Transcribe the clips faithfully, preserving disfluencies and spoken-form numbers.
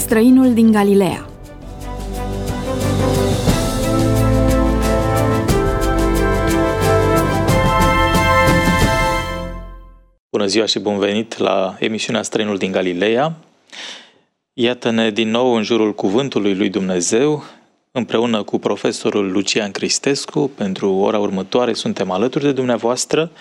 Străinul din Galileea. Bună ziua și bun venit la emisiunea Străinul din Galileea. Iată-ne din nou în jurul Cuvântului lui Dumnezeu, împreună cu profesorul Lucian Cristescu. Pentru ora următoare suntem alături de dumneavoastră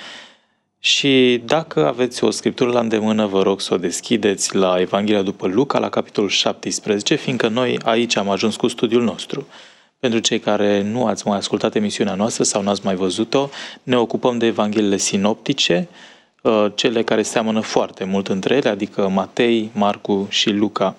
și dacă aveți o scriptură la îndemână, vă rog să o deschideți la Evanghelia după Luca, la capitolul șaptesprezece, fiindcă noi aici am ajuns cu studiul nostru. Pentru cei care nu ați mai ascultat emisiunea noastră sau nu ați mai văzut-o, ne ocupăm de Evangheliile sinoptice, cele care seamănă foarte mult între ele, adică Matei, Marcu și Luca.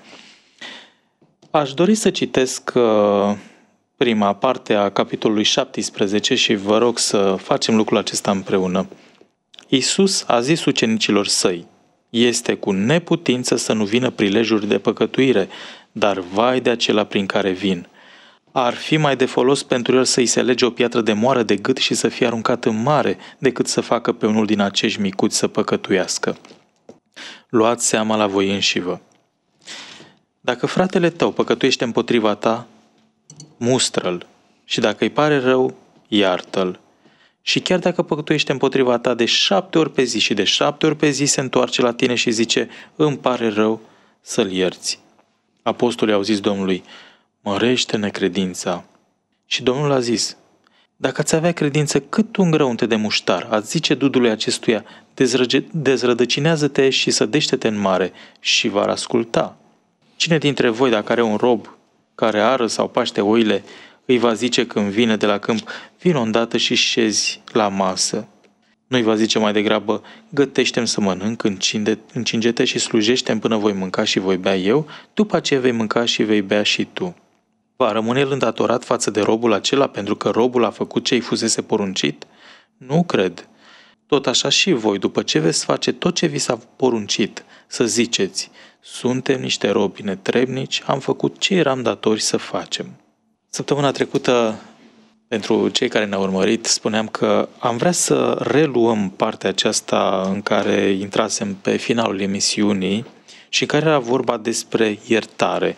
Aș dori să citesc prima parte a capitolului șaptesprezece și vă rog să facem lucrul acesta împreună. Iisus a zis ucenicilor săi: este cu neputință să nu vină prilejuri de păcătuire, dar vai de acela prin care vin. Ar fi mai de folos pentru el să-i se lege o piatră de moară de gât și să fie aruncat în mare, decât să facă pe unul din acești micuți să păcătuiască. Luați seama la voi înșivă. Dacă fratele tău păcătuiește împotriva ta, mustră-l, și dacă îi pare rău, iartă-l. Și chiar dacă păcătuiește împotriva ta de șapte ori pe zi și de șapte ori pe zi se întoarce la tine și zice: îmi pare rău, să-l ierți. Apostolii au zis Domnului: mărește necredința. Și Domnul a zis: dacă ați avea credință cât un grăunte de muștar, ați zice dudului acestuia: dezrăge- dezrădăcinează-te și sădește-te în mare, și v-ar asculta. Cine dintre voi, dacă are un rob care ară sau paște oile, îi va zice când vine de la câmp: vino îndată și șezi la masă? Nu-i va zice mai degrabă: gătește-mi să mănânc, încinge-te și slujește-mi până voi mânca și voi bea eu, după aceea vei mânca și vei bea și tu. Va rămâne el îndatorat față de robul acela pentru că robul a făcut ce îi fusese poruncit? Nu cred. Tot așa și voi, după ce veți face tot ce vi s-a poruncit, să ziceți: suntem niște robi netrebnici, am făcut ce eram datori să facem. Săptămâna trecută, pentru cei care ne-au urmărit, spuneam că am vrea să reluăm partea aceasta în care intrasem pe finalul emisiunii și în care era vorba despre iertare.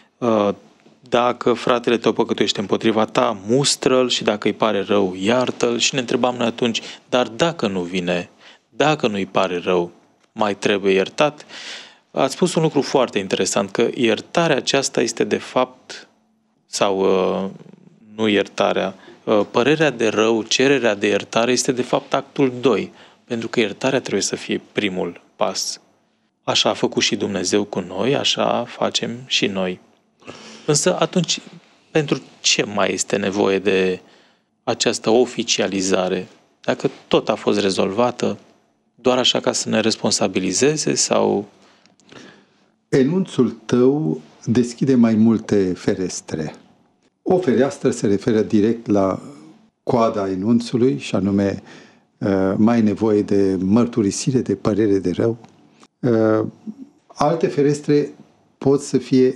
Dacă fratele tău păcătuiește împotriva ta, mustră-l, și dacă îi pare rău, iartă-l. Și ne întrebam noi atunci: dar dacă nu vine, dacă nu îi pare rău, mai trebuie iertat? Ați spus un lucru foarte interesant, că iertarea aceasta este de fapt, sau uh, nu iertarea, uh, părerea de rău, cererea de iertare este de fapt actul doi, pentru că iertarea trebuie să fie primul pas. Așa a făcut și Dumnezeu cu noi, așa facem și noi. Însă atunci, pentru ce mai este nevoie de această oficializare? Dacă tot a fost rezolvată, doar așa ca să ne responsabilizeze sau... Enunțul tău deschide mai multe ferestre. O fereastră se referă direct la coada enunțului, și anume mai e nevoie de mărturisire, de părere de rău. Alte ferestre pot să fie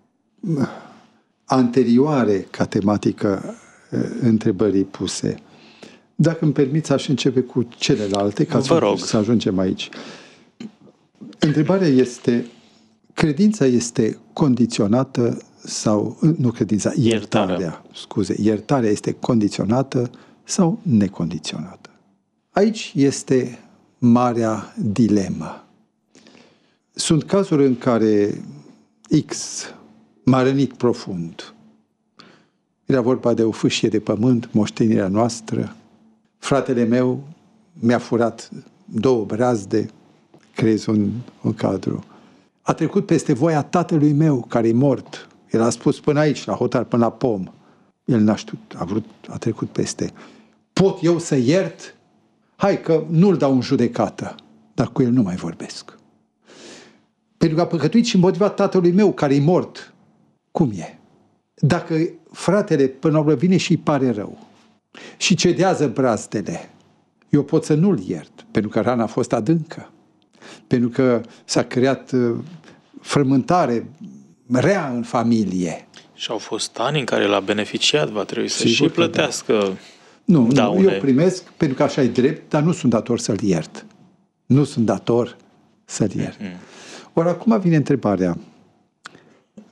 anterioare ca tematică întrebării puse. Dacă îmi permiți, aș începe cu celelalte, ca Vă rog. să ajungem aici. Întrebarea este: credința este condiționată sau, nu credința, iertarea, iertarea. scuze, iertarea este condiționată sau necondiționată? Aici este marea dilemă. Sunt cazuri în care X m-a rănit profund. Era vorba de o fâșie de pământ, moștenirea noastră. Fratele meu mi-a furat două brazde, creez un, un cadru. A trecut peste voia tatălui meu, care e mort. El a spus până aici, la hotar, până la pom. El n-a știut, a vrut, a trecut peste. Pot eu să iert? Hai că nu-l dau în judecată, dar cu el nu mai vorbesc. Pentru că a păcătuit și împotriva tatălui meu, care e mort. Cum e? Dacă fratele până la urmă vine și îi pare rău și cedează brazdele, eu pot să nu-l iert, pentru că rana a fost adâncă, pentru că s-a creat uh, frământare rea în familie. Și au fost ani în care l-a beneficiat, va trebui să și plătească da. Nu, daune. Nu, eu primesc pentru că așa e drept, dar nu sunt dator să-l iert. Nu sunt dator să-l iert. Mm-hmm. Ori acum vine întrebarea: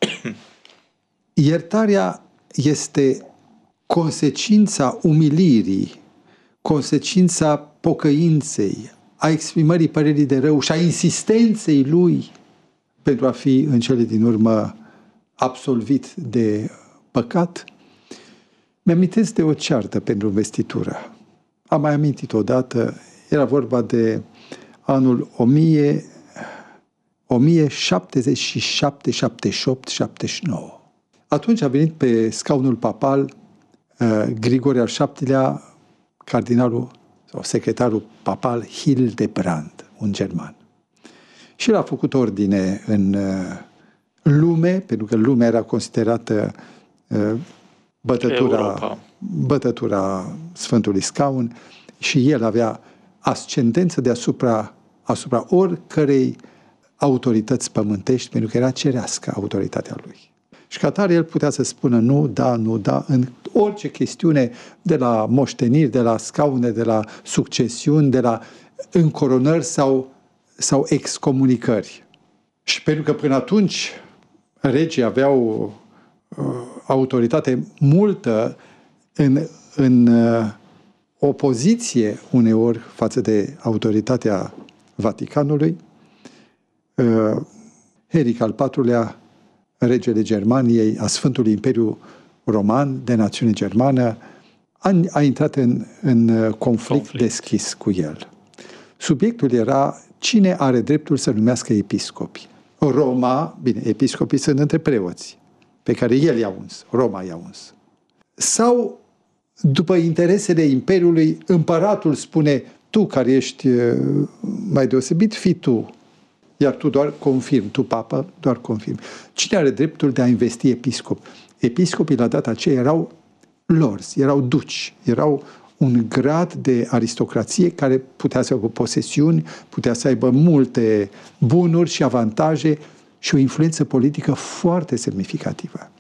iertarea este consecința umilirii, consecința pocăinței, a exprimării părerii de rău și a insistenței lui pentru a fi în cele din urmă absolvit de păcat. Mi-amintesc de o ceartă pentru investitură. Am mai amintit odată, era vorba de anul o mie șaptezeci și șapte, șaptezeci și opt, șaptezeci și nouă. Atunci a venit pe scaunul papal uh, Grigore al șaptelea, cardinalul sau secretarul papal Hildebrand, un german. Și el a făcut ordine în uh, lume, pentru că lumea era considerată uh, bătătura, bătătura Sfântului Scaun și el avea ascendență deasupra asupra oricărei autorități pământești, pentru că era cerească autoritatea lui. Și ca tare el putea să spună nu, da, nu, da, în orice chestiune, de la moșteniri, de la scaune, de la succesiuni, de la încoronări sau, sau excomunicări. Și pentru că până atunci regii aveau uh, autoritate multă în, în uh, opoziție uneori față de autoritatea Vaticanului, uh, Henric al patrulea, regele Germaniei, a Sfântului Imperiu Roman, de națiune germană, a, a intrat în, în conflict, conflict deschis cu el. Subiectul era cine are dreptul să numească episcopi. Roma, bine, episcopii sunt între preoți, pe care el i-a uns, Roma i-a uns. Sau, după interesele Imperiului, împăratul spune, tu care ești mai deosebit, fii tu, iar tu doar confirm, tu, papă, doar confirm. Cine are dreptul de a investi episcop? Episcopii la data aceea erau lords, erau duci, erau un grad de aristocrație care putea să aibă posesiuni, putea să aibă multe bunuri și avantaje și o influență politică foarte semnificativă.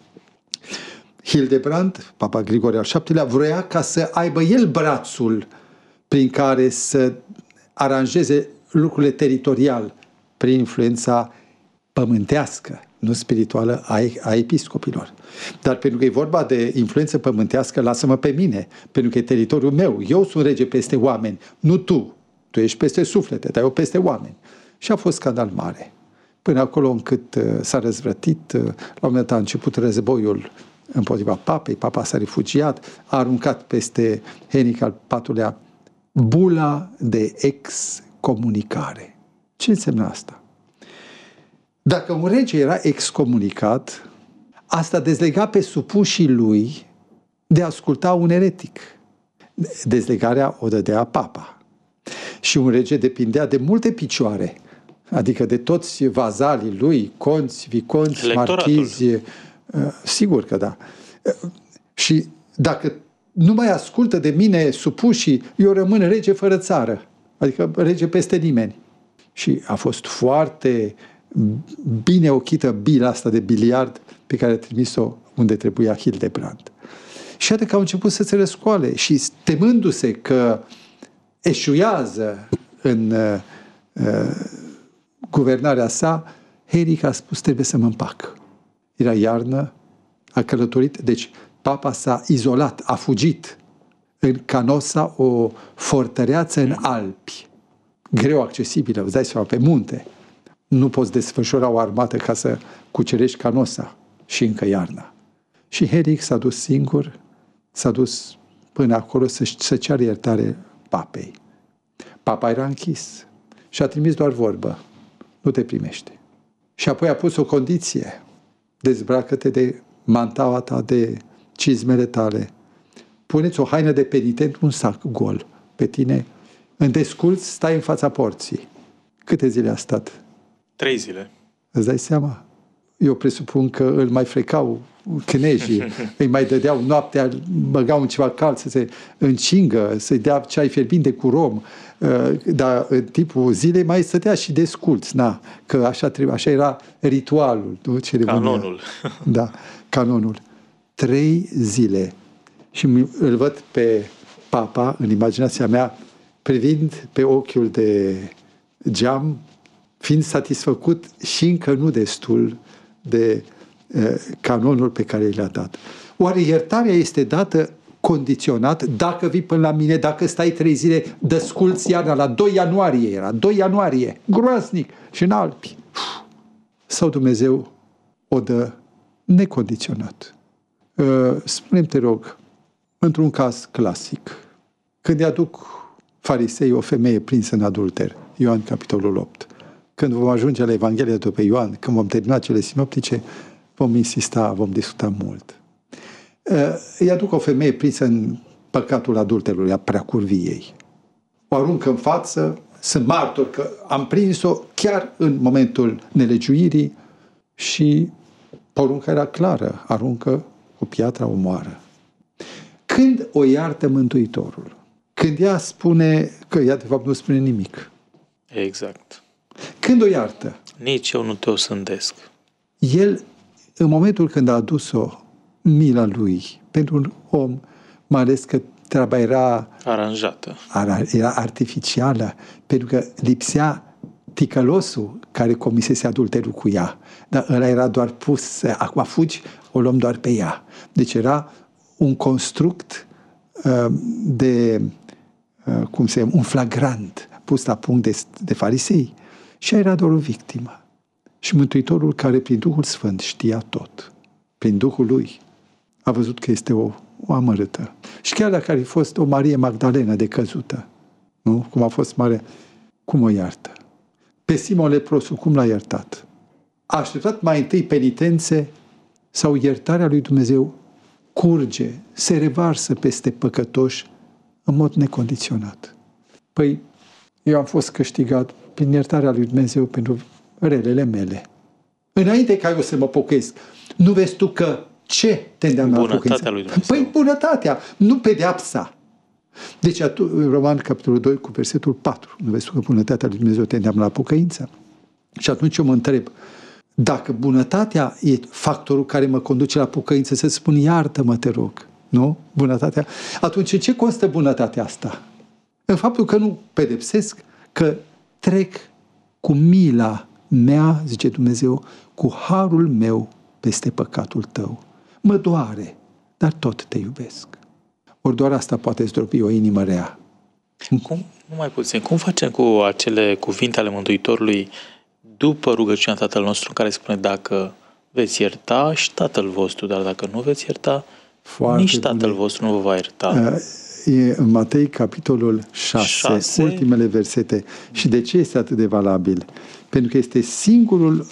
Hildebrand, Papa Grigore al șaptelea, vrea ca să aibă el brațul prin care să aranjeze lucrurile teritorial prin influența pământească, nu spirituală, a, a episcopilor. Dar pentru că e vorba de influență pământească, lasă-mă pe mine, pentru că e teritoriul meu. Eu sunt rege peste oameni, nu tu. Tu ești peste suflete, dar eu peste oameni. Și a fost scandal mare. Până acolo încât uh, s-a răzvrătit, uh, la un moment dat a început războiul împotriva papei, papa s-a refugiat, a aruncat peste Henric al patrulea bula de excomunicare. Ce înseamnă asta? Dacă un rege era excomunicat, asta dezlega pe supușii lui de a asculta un eretic. Dezlegarea o dădea papa. Și un rege depindea de multe picioare, adică de toți vazalii lui, conți, viconți, Electoratul. marchizi. Sigur că da. Și dacă nu mai ascultă de mine supușii, eu rămân rege fără țară, adică rege peste nimeni. Și a fost foarte bine ochită bila asta de biliard pe care a trimis-o unde trebuia Hildebrand. Și iată că au început să se răscoale și temându-se că eșuează în uh, guvernarea sa, Henric a spus, trebuie să mă împac. Era iarnă, a călătorit, deci papa s-a izolat, a fugit în Canosa, o fortăreață în Alpi, greu accesibilă, îți dai seama, pe munte. Nu poți desfășura o armată ca să cucerești Canosa și încă iarna. Și Henric s-a dus singur, s-a dus până acolo să, să ceară iertare papei. Papa era închis și a trimis doar vorbă, nu te primește. Și apoi a pus o condiție, dezbracă-te de mantaua ta, de cizmele tale, puneți o haină de penitent, un sac gol pe tine, îndesculți, stai în fața porții. Câte zile a stat? Trei zile. Îți dai seama? Eu presupun că îl mai frecau cnejii, îi mai dădeau noaptea, băgau în ceva cald să se încingă, să-i dea ceai fierbinte cu rom, dar în timpul zilei mai stătea și desculți, na, că așa, trebuie, așa era ritualul. Nu? Canonul. Da, canonul. Trei zile. Și îl văd pe papa, în imaginația mea, privind pe ochiul de geam, fiind satisfăcut și încă nu destul de canonul pe care i l-a dat. Oare iertarea este dată condiționat, dacă vii până la mine, dacă stai trei zile, desculți iarna, la doi ianuarie era, doi ianuarie, groaznic, și în Alpi. Sau Dumnezeu o dă necondiționat. Spune-mi, te rog, într-un caz clasic, când îi aduc farisei o femeie prinsă în adulter, Ioan capitolul opt, când vom ajunge la Evanghelia după Ioan, când vom termina cele sinoptice, vom insista, vom discuta mult. Îi aduc o femeie prinsă în păcatul adulterului, a preacurviei. O aruncă în față, sunt martor că am prins-o chiar în momentul nelegiuirii și porunca era clară, aruncă cu piatra, omoară. Când o iartă Mântuitorul? Când ea spune că ea de fapt nu spune nimic. Exact. Când o iartă? Nici eu nu te osândesc. El, în momentul când a adus-o mila lui pentru un om, mai ales că treaba era aranjată, era artificială, pentru că lipsea ticălosul care comisese adulterul cu ea. Dar ăla era doar pus, acum fugi, o luăm doar pe ea. Deci era un construct uh, de, uh, cum se un flagrant pus la punct de, de farisei. Și ea era doar o victimă. Și Mântuitorul, care prin Duhul Sfânt știa tot, prin Duhul lui, a văzut că este o, o amărâtă. Și chiar dacă ar fi fost o Marie Magdalena decăzută, nu? Cum a fost mare, cum o iartă? Pe Simon leprosul, cum l-a iertat? A așteptat mai întâi penitențe sau iertarea lui Dumnezeu curge, se revarsă peste păcătoși în mod necondiționat. Păi, eu am fost câștigat prin iertarea lui Dumnezeu pentru relele mele. Înainte ca eu să mă pocăiesc, nu vezi tu că ce te îndeamnă la pocăință? Bunătatea lui Dumnezeu. Păi bunătatea, nu pedeapsa. Deci atunci, Roman, capitolul doi, cu versetul patru, nu vezi tu că bunătatea lui Dumnezeu te îndeamnă la pocăință? Și atunci eu mă întreb, dacă bunătatea e factorul care mă conduce la pocăință, să spun iartă-mă, te rog, nu? Bunătatea. Atunci, ce constă bunătatea asta? În faptul că nu pedepsesc, că trec cu mila mea, zice Dumnezeu, cu harul meu peste păcatul tău. Mă doare, dar tot te iubesc. Ori doar asta poate zdrobi o inimă rea. Cum, nu mai puțin, cum facem cu acele cuvinte ale Mântuitorului după rugăciunea Tatăl nostru, în care spune dacă veți ierta și Tatăl vostru, dar dacă nu veți ierta, foarte nici Tatăl bine. vostru nu vă va ierta. E în Matei, capitolul șase, șase, ultimele versete. Și de ce este atât de valabil? Pentru că este singurul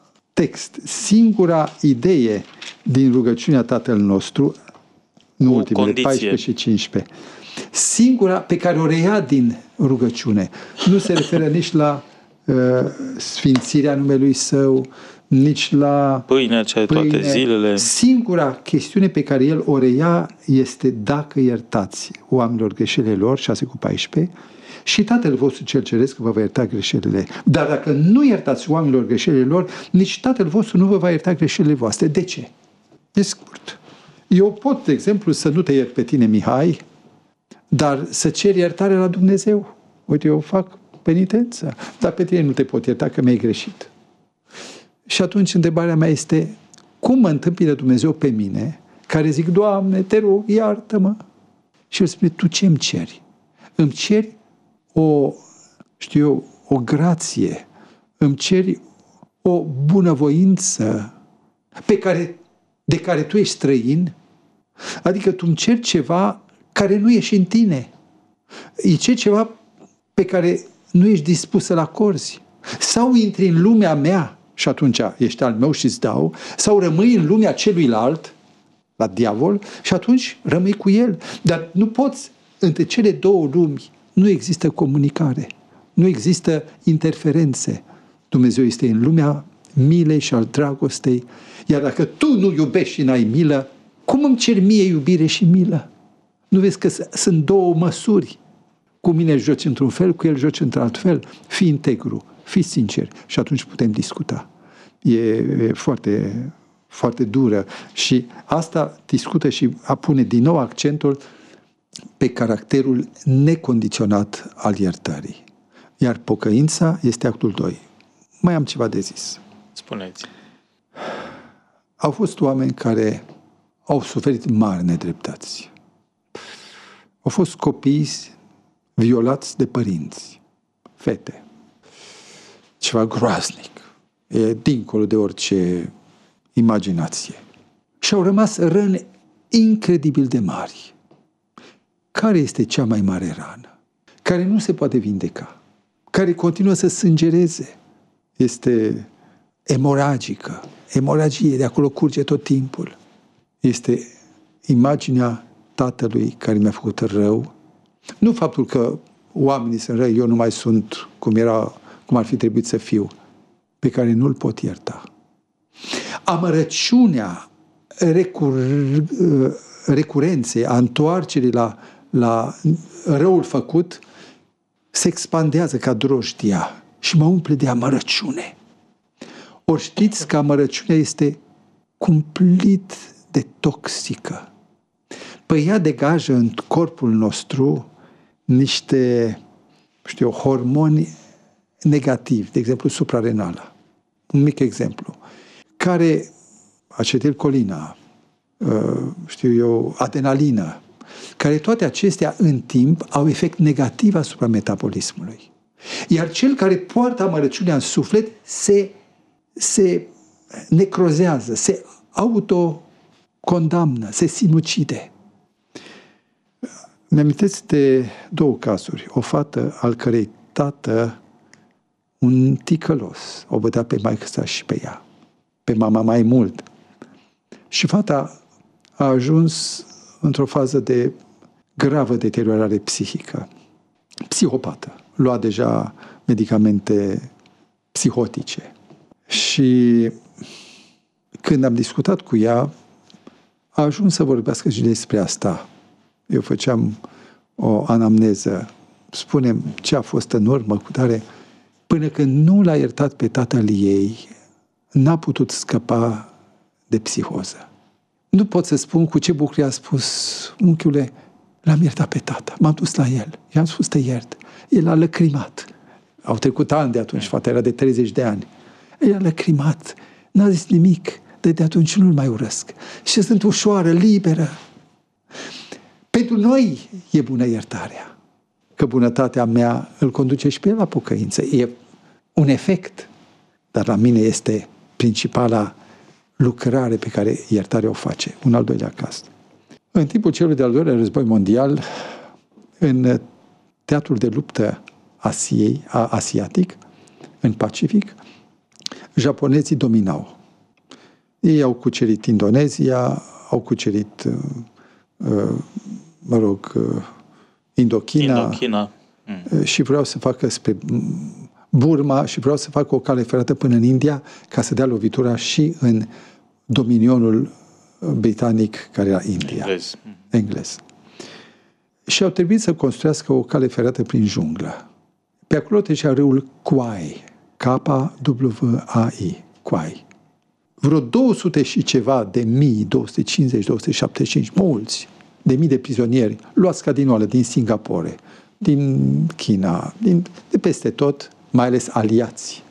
text, singura idee din rugăciunea Tatăl nostru, nu o ultimele, condiție. paisprezece și cincisprezece. Singura pe care o reia din rugăciune. Nu se referă nici la uh, sfințirea numelui Său, nici la pâinea cea de toate zilele. Singura chestiune pe care el o reia este dacă iertați oamenilor greșelile lor, șase cu paisprezece, și Tatăl vostru cel ceresc vă va ierta greșelile. Dar dacă nu iertați oamenilor greșelile lor, nici Tatăl vostru nu vă va ierta greșelile voastre. De ce? E scurt. Eu pot, de exemplu, să nu te iert pe tine, Mihai, dar să cer iertare la Dumnezeu. Uite, eu fac penitență, dar pe tine nu te pot ierta că mi-ai greșit. Și atunci întrebarea mea este, cum mă întâmpină Dumnezeu pe mine, care zic, Doamne, te rog, iartă-mă. Și el spune, tu ce îmi ceri? Îmi ceri o, știu eu, o grație, îmi ceri o bunăvoință pe care, de care tu ești străin, adică tu îmi ceri ceva care nu e și în tine. E ceri ceva pe care nu ești dispus să-l acorzi. Sau intri în lumea mea și atunci ești al meu și îți dau, sau rămâi în lumea celuilalt, la diavol, și atunci rămâi cu el. Dar nu poți, între cele două lumi, nu există comunicare, nu există interferențe. Dumnezeu este în lumea milei și al dragostei, iar dacă tu nu iubești și n-ai milă, cum îmi cer mie iubire și milă? Nu vezi că sunt două măsuri? Cu mine joci într-un fel, cu el joci într-alt fel. Fii integru, fii sincer și atunci putem discuta. E foarte, foarte dură și asta discută și pune din nou accentul pe caracterul necondiționat al iertării. Iar pocăința este actul doi. Mai am ceva de zis. Spuneți. au fost oameni care au suferit mari nedreptăți. Au fost copii violați de părinți, fete. Ceva groaznic. E dincolo de orice imaginație. Și au rămas răni incredibil de mari. Care este cea mai mare rană? Care nu se poate vindeca. Care continuă să sângereze. Este emoragică. Emoragie, de acolo curge tot timpul. Este imaginea tatălui care mi-a făcut rău. Nu faptul că oamenii sunt răi, eu nu mai sunt cum era, cum ar fi trebuit să fiu, pe care nu-l pot ierta. Amărăciunea recur, recurenței, a întoarcerii la, la răul făcut, se expandează ca drojdia și mă umple de amărăciune. Ori știți că amărăciunea este cumplit de toxică. Păi ea degajă în corpul nostru niște, știu, hormoni negativi, de exemplu suprarenală. Un mic exemplu. Care, acetilcolina, știu eu, adrenalină, care toate acestea în timp au efect negativ asupra metabolismului. Iar cel care poartă amărăciunea în suflet se, se necrozează, se autocondamnă, se sinucide. Mi-amintesc de două cazuri. O fată al cărei tată, un ticălos, o bătea pe maică sa și pe ea, pe mama mai mult. Și fata a ajuns într-o fază de gravă deteriorare psihică, psihopată. Lua deja medicamente psihotice. Și când am discutat cu ea, a ajuns să vorbească și despre asta. Eu făceam o anamneză, spunem ce a fost în urmă cu tare, până când nu l-a iertat pe tatăl ei, n-a putut scăpa de psihoză. Nu pot să spun cu ce bucurie a spus: unchiule, l-am iertat pe tata, m-am dus la el, i-am spus te iert. El a lăcrimat. Au trecut ani de atunci, fata era de treizeci de ani. El a lăcrimat, n-a zis nimic, de, de atunci nu-l mai urăsc. Și sunt ușoară, liberă. Pentru noi e bună iertarea, că bunătatea mea îl conduce și pe el la pocăință. E un efect, dar la mine este principala lucrare pe care iertarea o face. Un al doilea caz. În timpul celui de-al doilea război mondial, în teatrul de luptă Asiei, a, asiatic, în Pacific, japonezii dominau. Ei au cucerit Indonezia, au cucerit, uh, mă rog, uh, Indochina, Indochina. Mm. și vreau să facă spre Burma și vreau să facă o cale ferată până în India ca să dea lovitura și în dominionul britanic care era India. Englez. Englez. Și au trebuit să construiască o cale ferată prin junglă. Pe acolo trecea râul Kwai, K W A I, Kwai. Vreo două sute și ceva de mii, două sute cincizeci, două sute șaptezeci și cinci, mulți, de mii de prizonieri, luați ca din oală, din Singapore, din China, din, de peste tot, mai ales aliați.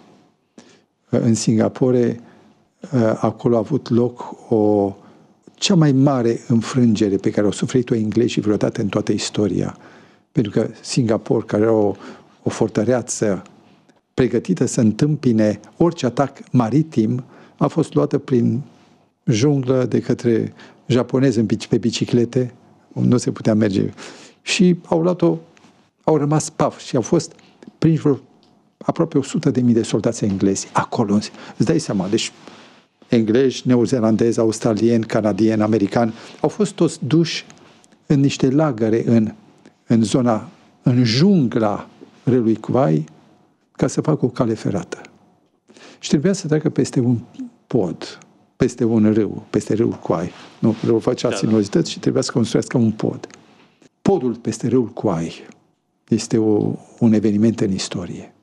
În Singapore, acolo a avut loc o cea mai mare înfrângere pe care au suferit-o englezii vreodată în toată istoria. Pentru că Singapore, care era o, o fortăreață pregătită să întâmpine orice atac maritim, a fost luată prin junglă de către japonezi pe biciclete, nu se putea merge. Și au luat-o, au rămas paf și au fost prinși vreo aproape o sută de mii de soldați englezi acolo. Îți dai seama, deci englezi, neozelandezi, australieni, canadieni, americani, au fost toți duși în niște lagăre în, în zona, în jungla râului Kwai, ca să facă o cale ferată. Și trebuia să treacă peste un pod, peste un râu, peste râul Kwai. Nu, râul făcea da, sinuozități și trebuia să construiască un pod. Podul peste râul Kwai este o, un eveniment în istorie.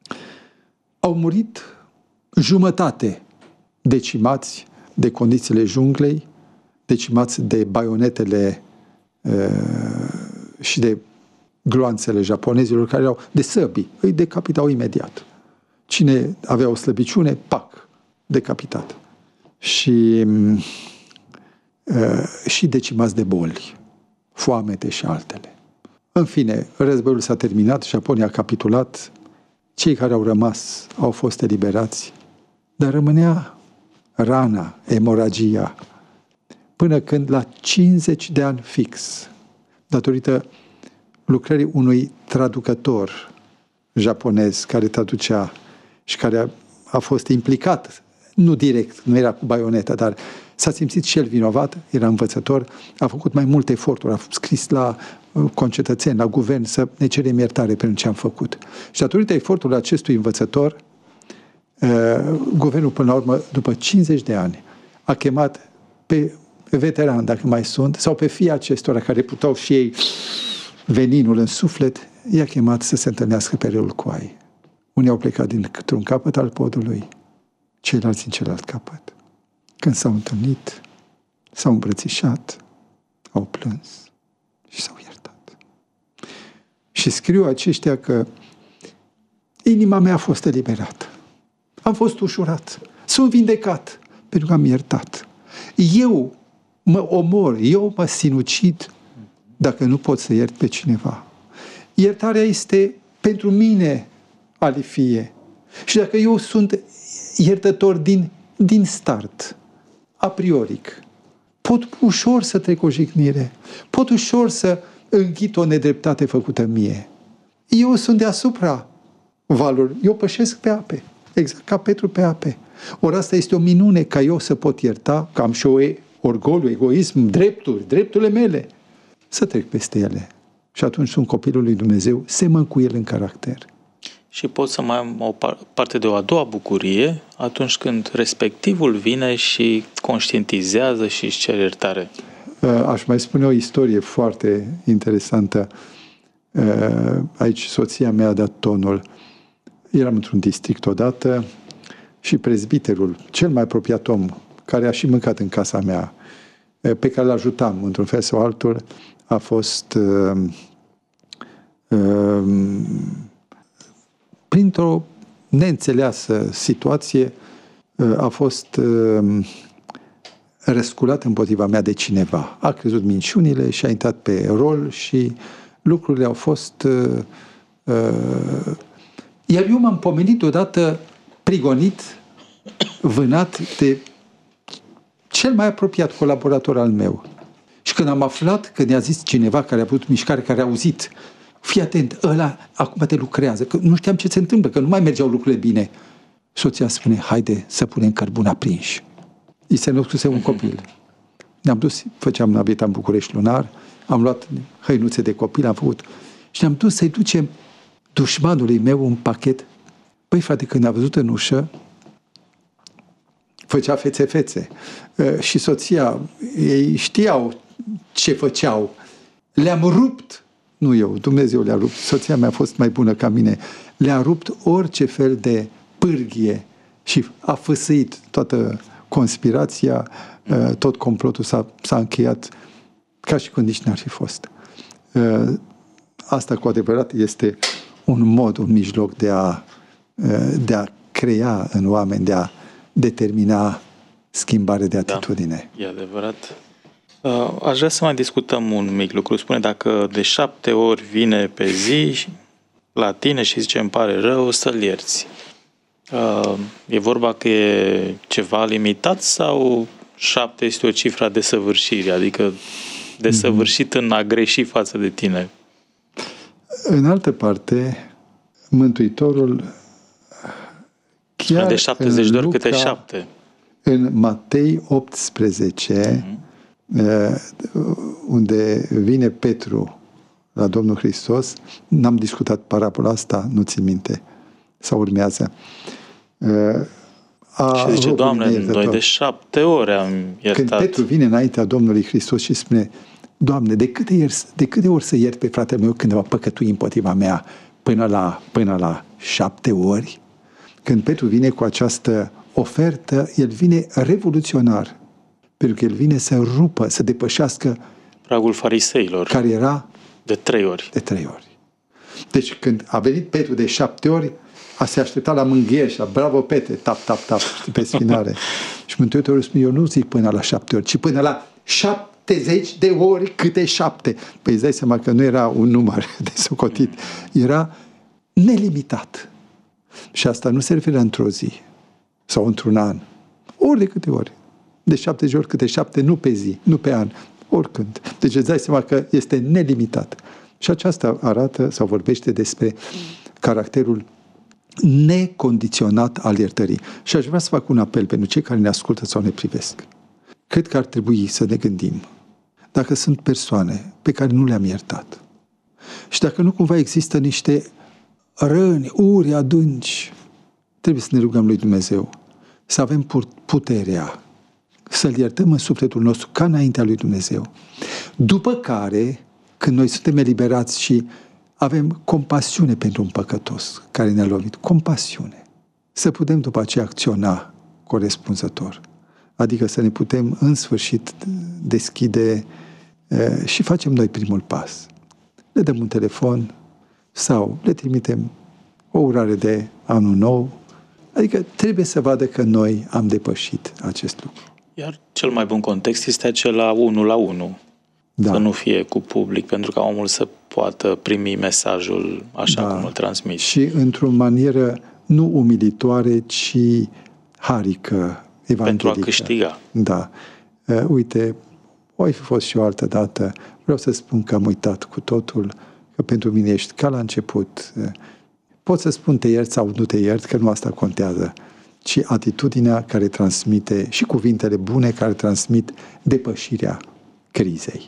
Au murit jumătate decimați de condițiile junglei, decimați de baionetele uh, și de gloanțele japonezilor care erau de săbii, îi decapitau imediat. Cine avea o slăbiciune, pac, decapitat. și, uh, și decimați de boli, foamete și altele. În fine, războiul s-a terminat, Japonia a capitulat, cei care au rămas au fost eliberați, dar rămânea rana, emoragia, până când la cincizeci de ani fix, datorită lucrării unui traducător japonez care traducea și care a, a fost implicat, nu direct, nu era cu baioneta, dar s-a simțit și el vinovat, era învățător, a făcut mai multe eforturi, a scris la concetățeni, la guvern să ne cerem iertare pentru ce am făcut. Și datorită efortului acestui învățător, uh, guvernul până la urmă, după cincizeci de ani, a chemat pe veterani, dacă mai sunt, sau pe fii acestora care putau și ei veninul în suflet, i-a chemat să se întâlnească pe râul Coai. Unii au plecat dintr-un capăt al podului, ceilalți în celălalt capăt. Când s-au întâlnit, s-au îmbrățișat, au plâns și s-au iertat. Și scriu aceștia că inima mea a fost eliberată. Am fost ușurat. Sunt vindecat pentru că am iertat. Eu mă omor, eu mă sinucid dacă nu pot să iert pe cineva. Iertarea este pentru mine alifie. Și dacă eu sunt iertător din, din start, a prioric, pot ușor să trec o jignire, pot ușor să înghit o nedreptate făcută mie. Eu sunt deasupra valuri, eu pășesc pe ape, exact ca Petru pe ape. Ori asta este o minune ca eu să pot ierta, că am și o orgoliu, egoism, drepturi, drepturile mele, să trec peste ele. Și atunci sunt copilul lui Dumnezeu, semăn cu el în caracter. Și pot să mai am o parte de o a doua bucurie atunci când respectivul vine și conștientizează și își cere iertare. Aș mai spune o istorie foarte interesantă. Aici soția mea a dat tonul. Eram într-un district odată și prezbiterul, cel mai apropiat om, care a și mâncat în casa mea, pe care l-ajutam într-un fel sau altul, a fost uh, uh, printr-o neînțeleasă situație, uh, a fost uh, răsculat împotriva mea de cineva. A crezut minciunile și a intrat pe rol și lucrurile au fost... Uh, uh, iar eu m-am pomenit odată prigonit, vânat de cel mai apropiat colaborator al meu. Și când am aflat că ne-a zis cineva care a avut mișcare, care a auzit, fii atent, ăla acum te lucrează, că nu știam ce se întâmplă, că nu mai mergeau lucrurile bine. Soția spune, haide să punem cărbuni aprinși. I se născuse un copil. Ne-am dus, făceam naveta în București lunar, am luat hăinuțe de copil, am făcut și ne-am dus să-i ducem dușmanului meu un pachet. Păi frate, când a văzut în ușă, făcea fețe-fețe. Și soția, ei știau ce făceau. Le-am rupt, nu eu, Dumnezeu le-a rupt, soția mea a fost mai bună ca mine, le-a rupt orice fel de pârghie și a fâsâit toată conspirația, tot complotul s-a, s-a încheiat ca și când nici n-ar fi fost. Asta cu adevărat este un mod, un mijloc de a, de a crea în oameni, de a determina schimbare de atitudine. Da, e adevărat. Aș vrea să mai discutăm un mic lucru. Spune, dacă de șapte ori vine pe zi la tine și zice îmi pare rău, să-l ierți. E vorba că e ceva limitat sau șapte este o cifra de săvârșire, adică de săvârșit în a greși față de tine? În altă parte, Mântuitorul chiar de șaptezeci de ori câte șapte. În Matei optsprezece, uh-huh. unde vine Petru la Domnul Hristos, n-am discutat parabola asta, nu țin minte, sau urmează. A, și zice, Doamne, noi de șapte ori am iertat. Când Petru vine înaintea Domnului Hristos și spune, Doamne, de câte, ieri, de câte ori să iert pe fratele meu când va păcătui împotriva mea? Până la, până la șapte ori? Când Petru vine cu această ofertă, el vine revoluționar. Pentru că el vine să rupă, să depășească pragul fariseilor. Care era de trei ori. De trei ori. Deci când a venit Petru de șapte ori, a se aștepta la mânghieri și la bravo Petre, tap, tap, tap, știi, pe spinare. Și Mântuitorul spune, eu nu zic până la șapte ori, ci până la șaptezeci de ori câte șapte. Păi îți dai seama că nu era un număr de socotit, era nelimitat. Și asta nu se referă într-o zi sau într-un an, ori de câte ori. De șaptezeci ori câte șapte, nu pe zi, nu pe an, oricând. Deci îți dai seama că este nelimitat. Și aceasta arată sau vorbește despre caracterul necondiționat al iertării. Și aș vrea să fac un apel pentru cei care ne ascultă sau ne privesc. Cred că ar trebui să ne gândim dacă sunt persoane pe care nu le-am iertat. Și dacă nu cumva există niște răni, uri adânci, trebuie să ne rugăm lui Dumnezeu să avem puterea să-L iertăm în sufletul nostru ca înaintea lui Dumnezeu. După care, când noi suntem eliberați și avem compasiune pentru un păcătos care ne-a lovit, compasiune, să putem după aceea acționa corespunzător. Adică să ne putem în sfârșit deschide e, și facem noi primul pas. Le dăm un telefon sau le trimitem o urare de anul nou. Adică trebuie să vadă că noi am depășit acest lucru. Iar cel mai bun context este acela unu la unu. Da. Să nu fie cu public, pentru ca omul să poată primi mesajul așa da. Cum îl transmit. Și într-o manieră nu umilitoare, ci harică, evanghelică. Pentru a câștiga. Da. Uh, uite, o fi fost și o altă dată. Vreau să spun că am uitat cu totul, că pentru mine ești ca la început. Uh, pot să spun te iert sau nu te iert, că nu asta contează, ci atitudinea care transmite și cuvintele bune care transmit depășirea crizei.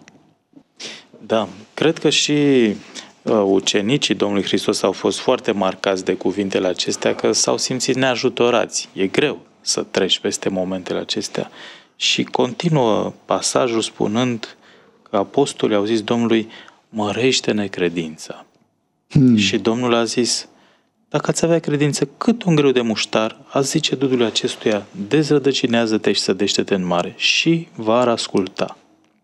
Da, cred că și uh, ucenicii Domnului Hristos au fost foarte marcați de cuvintele acestea, că s-au simțit neajutorați. E greu să treci peste momentele acestea. Și continuă pasajul spunând că apostolii au zis Domnului, mărește-ne credința. Hmm. Și Domnul a zis, dacă ați avea credință cât un greu de muștar, ați zice dudului acestuia, dezrădăcinează-te și sădește-te în mare și v-ar asculta.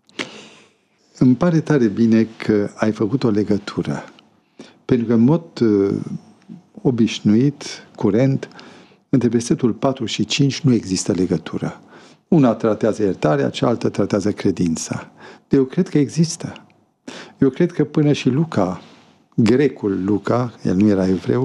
Îmi pare tare bine că ai făcut o legătură. Pentru că în mod uh, obișnuit, curent, între versetul patru și cinci nu există legătură. Una tratează iertarea, cealaltă tratează credința. Dar eu cred că există. Eu cred că până și Luca, grecul Luca, el nu era evreu,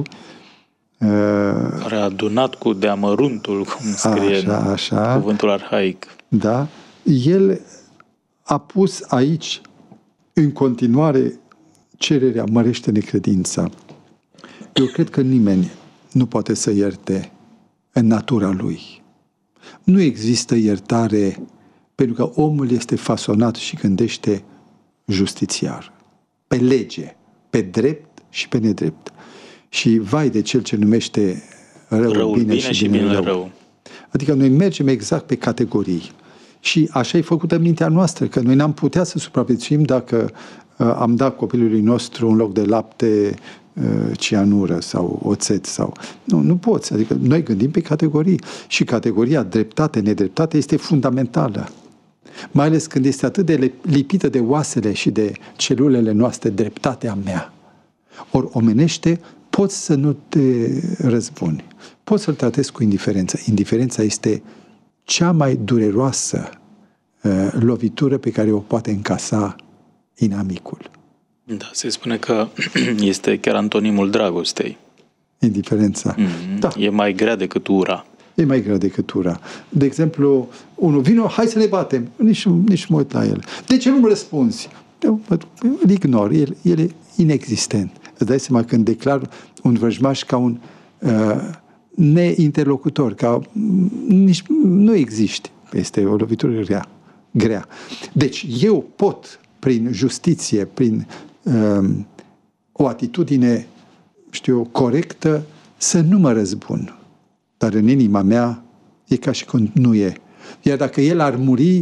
care a adunat cu deamăruntul, cum scrie așa, așa, în cuvântul arhaic. Da, el a pus aici în continuare cererea mărește-ne credința. Eu cred că nimeni nu poate să ierte în natura lui. Nu există iertare pentru că omul este fasonat și gândește justițiar, pe lege, pe drept și pe nedrept. Și vai de cel ce numește rău, răul bine, bine și, și bine bine rău. rău. Adică noi mergem exact pe categorii. Și așa e făcută mintea noastră, că noi n-am putea să supraviețuim dacă uh, am dat copilului nostru în loc de lapte uh, cianură sau oțet. Sau... Nu, nu poți. Adică noi gândim pe categorii. Și categoria dreptate, nedreptate este fundamentală. Mai ales când este atât de lipită de oasele și de celulele noastre, dreptatea mea. Ori omenește, poți să nu te răzbuni. Poți să-l tratezi cu indiferență. Indiferența este cea mai dureroasă uh, lovitură pe care o poate încasa inamicul. Da, se spune că este chiar antonimul dragostei. Indiferența. Mm-hmm. Da. E mai grea decât ura. E mai grea decât ura. De exemplu, unul vino, hai să ne batem. Nici, nici mă uit la el. De ce nu-mi răspunzi? Eu îl ignor. El, el e inexistent. Îți dai seama când declar un vrăjmaș ca un uh, neinterlocutor, ca nici nu există. Este o lovitură grea. grea. Deci eu pot, prin justiție, prin uh, o atitudine, știu eu, corectă, să nu mă răzbun. Dar în inima mea e ca și când nu e. Iar dacă el ar muri,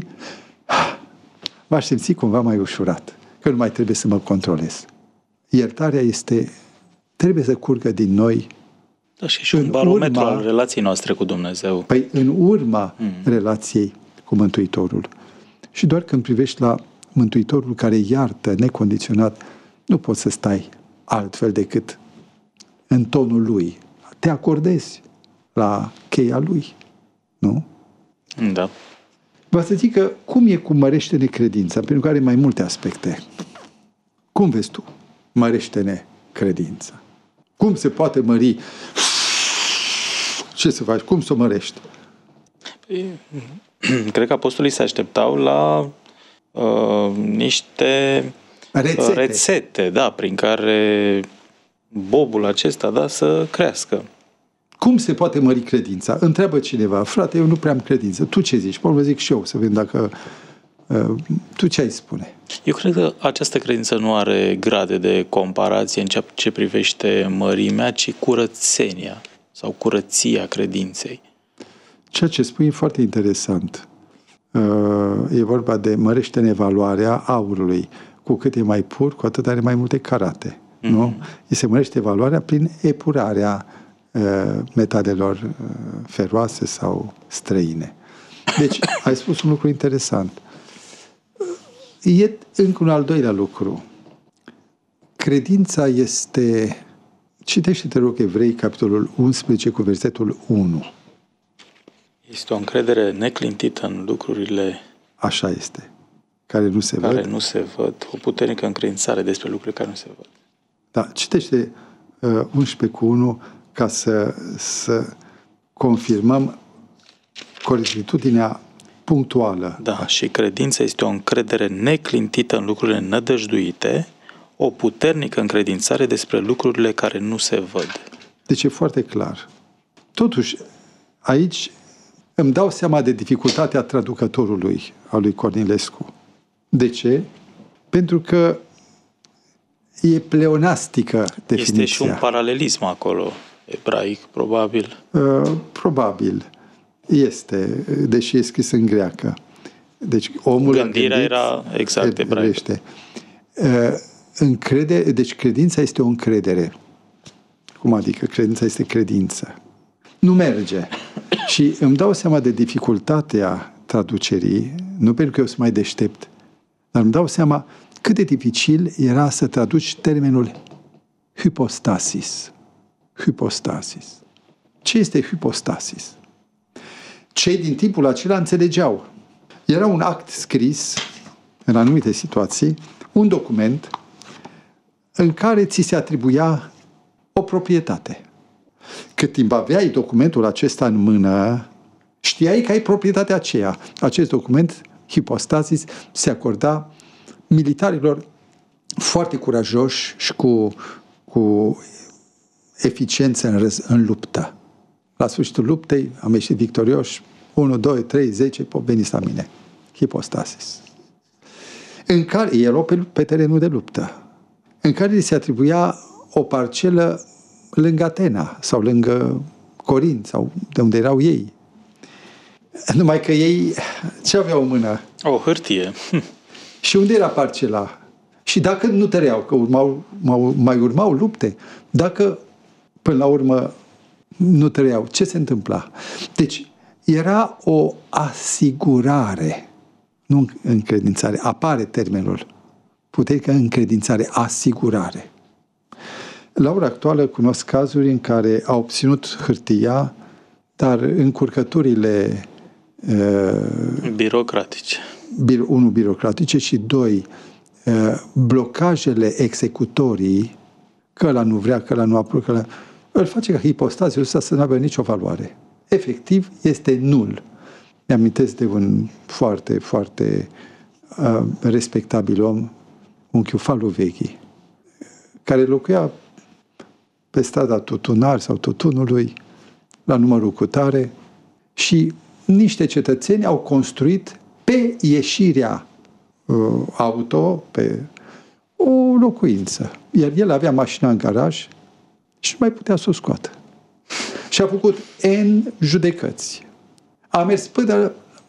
m-aș simți cumva mai ușurat, că nu mai trebuie să mă controlez. Iertarea este, trebuie să curgă din noi. Da, și, și un barometru urma, al relației noastre cu Dumnezeu. Păi în urma mm. relației cu Mântuitorul. Și doar când privești la Mântuitorul care iartă necondiționat, nu poți să stai altfel decât în tonul lui. te acordezi la cheia lui. Nu? Da. Vă să zic că cum e cu mărește-ne credința, pentru că are mai multe aspecte. Cum vezi tu? Mărește-ne credința. Cum se poate mări? Ce să faci? Cum să o mărești? Cred că apostolii se așteptau la uh, niște rețete. rețete, da, prin care bobul acesta, da, să crească. Cum se poate mări credința? Întreabă cineva, frate, eu nu prea am credință. Tu ce zici? Poate vă zic și eu, să vedem dacă... Uh, tu ce ai spune? Eu cred că această credință nu are grade de comparație în ceea ce privește mărimea, ci curățenia sau curăția credinței. Ceea ce spui e foarte interesant. Uh, e vorba de mărește-ne valoarea aurului. Cu cât e mai pur, cu atât are mai multe carate. Mm-hmm. Nu? Îi se mărește valoarea prin epurarea uh, metalelor uh, feroase sau străine. Deci, ai spus un lucru interesant. E încă un al doilea lucru. Credința este... Citește, te rog, Evrei, capitolul unsprezece, cu versetul unu. Este o încredere neclintită în lucrurile... Așa este. Care nu se care văd. nu se văd. O puternică încredințare despre lucruri care nu se văd. Da, citește uh, unsprezece cu unu ca să, să confirmăm corectitudinea punctuală. Da, și credința este o încredere neclintită în lucrurile nădăjduite, o puternică încredințare despre lucrurile care nu se văd. Deci e foarte clar. Totuși, aici îmi dau seama de dificultatea traducătorului, al lui Cornilescu. De ce? Pentru că e pleonastică definiția. Este și un paralelism acolo, ebraic, probabil. Uh, probabil. Este, deși e scris în greacă. Deci omul Gândirea era exact ebraică. Uh, încrede, deci credința este o încredere. Cum adică? Credința este credință. Nu merge. Și îmi dau seama de dificultatea traducerii, nu pentru că eu sunt mai deștept, dar îmi dau seama cât de dificil era să traduci termenul hypostasis. Hypostasis. Ce este hypostasis? Cei din timpul acela înțelegeau. Era un act scris, în anumite situații, un document în care ți se atribuia o proprietate. Cât timp aveai documentul acesta în mână, știai că ai proprietatea aceea. Acest document, hypostasis, se acorda militarilor foarte curajoși și cu, cu eficiență în, răz, în luptă. La sfârșitul luptei am ieșit victorioși, unu, doi, trei, zece, veniți la mine. Hypostasis. În care erau pe, pe terenul de luptă, în care li se atribuia o parcelă lângă Atena sau lângă Corint sau de unde erau ei. Numai că ei ce aveau în mână? O hârtie. Și unde era parcela? Și dacă nu tăreau, că urmau, mai urmau lupte, dacă până la urmă nu tăreau, ce se întâmpla? Deci era o asigurare, nu încredințare, apare termenul puternică încredințare, asigurare. La ora actuală cunosc cazuri în care au obținut hârtia, dar încurcăturile uh, birocratice. Bir, unu, birocratice și doi, uh, blocajele executorii, că ăla nu vrea, că ăla nu aprobă, că ăla... îl face ca hipostaziul ăsta să nu aibă nicio valoare. Efectiv, este nul. Mi-amintesc de un foarte, foarte uh, respectabil om, unchiul Falu Vechi, care locuia pe strada Tutunar sau Tutunului, la numărul cutare, și niște cetățeni au construit pe ieșirea uh, auto, pe o locuință. Iar el avea mașina în garaj și nu mai putea să o scoată. Și a făcut N judecăți. A mers până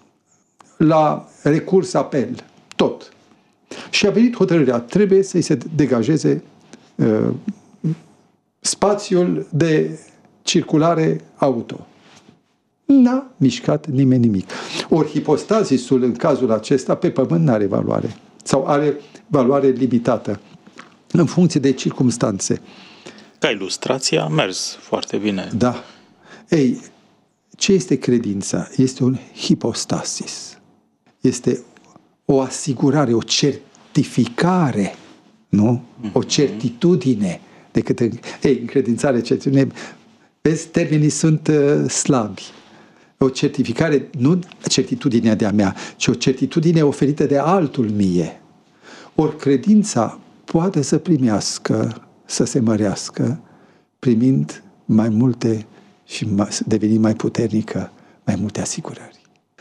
la recurs apel. Tot. Și a venit hotărârea. Trebuie să-i se degajeze uh, spațiul de circulare auto. N-a mișcat nimeni nimic. Ori hipostazisul în cazul acesta pe pământ nu are valoare. Sau are valoare limitată în funcție de circumstanțe. Ca ilustrație a mers foarte bine. Da. Ei, ce este credința? Este un hipostasis. Este o asigurare, o certificare, nu? O certitudine. Decât în, ei, încredințare, certitudine, vezi, termenii sunt uh, slabi. O certificare, nu certitudinea de-a mea, ci o certitudine oferită de altul mie. Ori credința poate să primească, să se mărească, primind mai multe și devenind mai puternică, mai multe asigurări.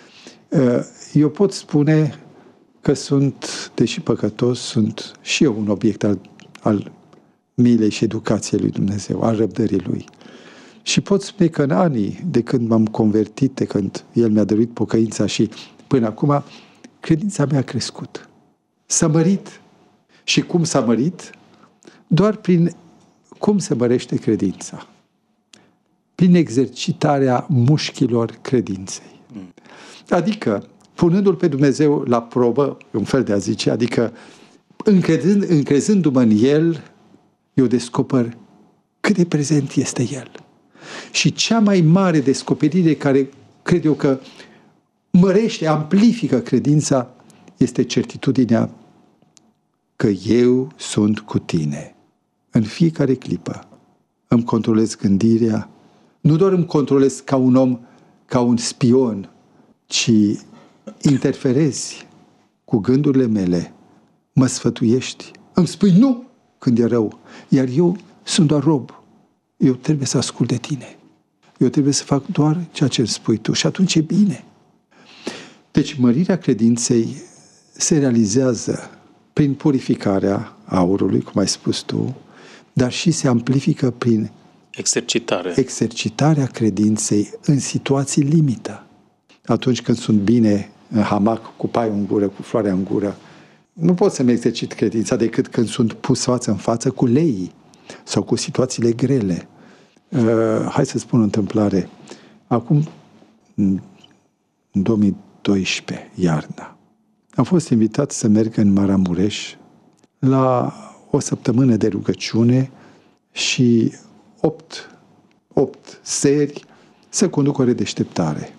Eu pot spune că sunt, deși păcătos, sunt și eu un obiect al, al milei și educației lui Dumnezeu, al răbdării Lui. Și pot spune că în anii de când m-am convertit, de când El mi-a dăruit pocăința și până acum, credința mea a crescut. S-a mărit. Și cum s-a mărit? Doar prin cum se mărește credința. Prin exercitarea mușchilor credinței. Adică, punându-L pe Dumnezeu la probă, un fel de a zice, adică încrezând, încrezându-mă în El, eu descoper cât de prezent este El. Și cea mai mare descoperire care cred eu că mărește, amplifică credința este certitudinea că eu sunt cu tine. În fiecare clipă îmi controlez gândirea, nu doar îmi controlez ca un om, ca un spion, ci interferezi cu gândurile mele, mă sfătuiești, îmi spui nu când e rău, iar eu sunt doar rob. Eu trebuie să ascult de tine. Eu trebuie să fac doar ceea ce îmi spui tu și atunci e bine. Deci mărirea credinței se realizează prin purificarea aurului, cum ai spus tu, dar și se amplifică prin exercitare. exercitarea credinței în situații limită. Atunci când sunt bine în hamac, cu paiul în gură, cu floarea în gură, nu pot să-mi exercit credința decât când sunt pus față în față cu leii sau cu situațiile grele. Uh, hai să spun o întâmplare. Acum, în două mii doisprezece, iarna, am fost invitat să merg în Maramureș la o săptămână de rugăciune și opt, opt seri să conduc o redeșteptare.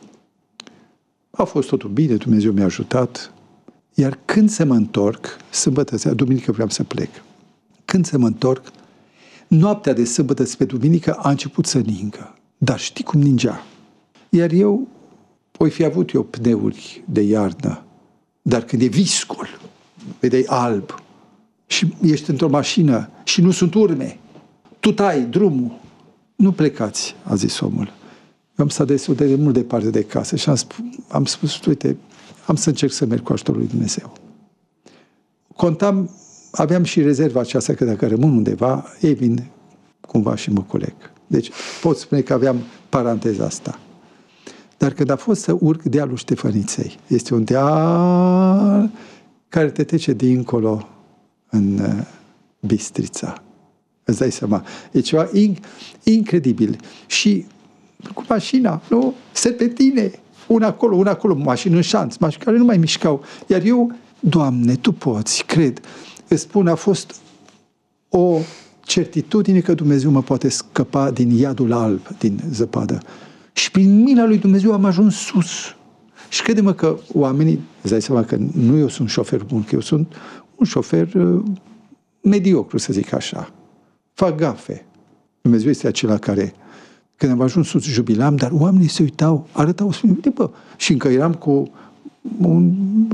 A fost totul bine, Dumnezeu mi-a ajutat. Iar când să mă întorc, sâmbătă seara, duminică vreau să plec. Când să mă întorc, noaptea de sâmbătă spre duminică a început să ningă. Dar știi cum ningea? Iar eu, oi fi avut eu pneuri de iarnă, dar când e viscol, vedeai alb, și ești într-o mașină și nu sunt urme, tu tai drumul, nu plecați, a zis omul. Eu am stat destul de mult departe de casă și am spus, am spus, uite, am să încerc să merg cu ajutorul lui Dumnezeu. Contam, aveam și rezerva aceasta că dacă rămân undeva, ei vin cumva și mă coleg. Deci pot spune că aveam paranteza asta. Dar când a fost să urc dealul Ștefăniței, este un deal care te trece dincolo în Bistrița. Îți dai seama. E ceva incredibil. Și cu mașina, nu? Serpentine, una acolo, una acolo, mașini în șanț, mașini care nu mai mișcau. Iar eu, Doamne, Tu poți, cred, îți spun, a fost o certitudine că Dumnezeu mă poate scăpa din iadul alb, din zăpadă. Și prin mila lui Dumnezeu am ajuns sus. Și crede-mă că oamenii, îți dai seama că nu eu sunt șofer bun, că eu sunt un șofer uh, mediocru, să zic așa. Fac gafe. Dumnezeu este acela care, când am ajuns sus, jubilam, dar oamenii se uitau, arătau, spune, uite bă, și încă eram cu un,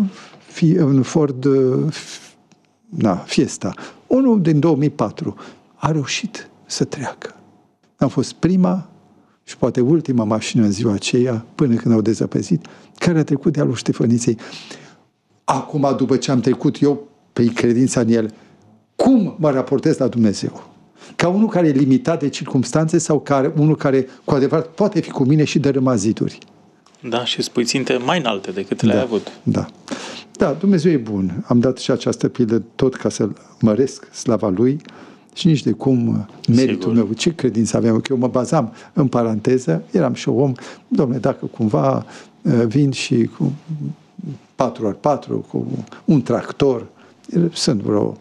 un Ford uh, na, Fiesta. Unul din două mii patru a reușit să treacă. Am fost prima și poate ultima mașină în ziua aceea, până când au dezăpezit, care a trecut dealul Ștefăniței. Acum, după ce am trecut eu prin credința în El, cum mă raportez la Dumnezeu? Ca unul care e limitat de circumstanțe sau ca unul care cu adevărat poate fi cu mine și dărâma ziduri? Da, și spui ținte mai înalte decât le-ai da, avut. Da. Da, Dumnezeu e bun. Am dat și această pildă tot ca să măresc slava Lui și nici de cum meritul Sigur. meu. Ce credință aveam? Că eu mă bazam în paranteză, eram și om, Dom'le, dacă cumva vin și cu patru ori patru, cu un tractor, sunt vreo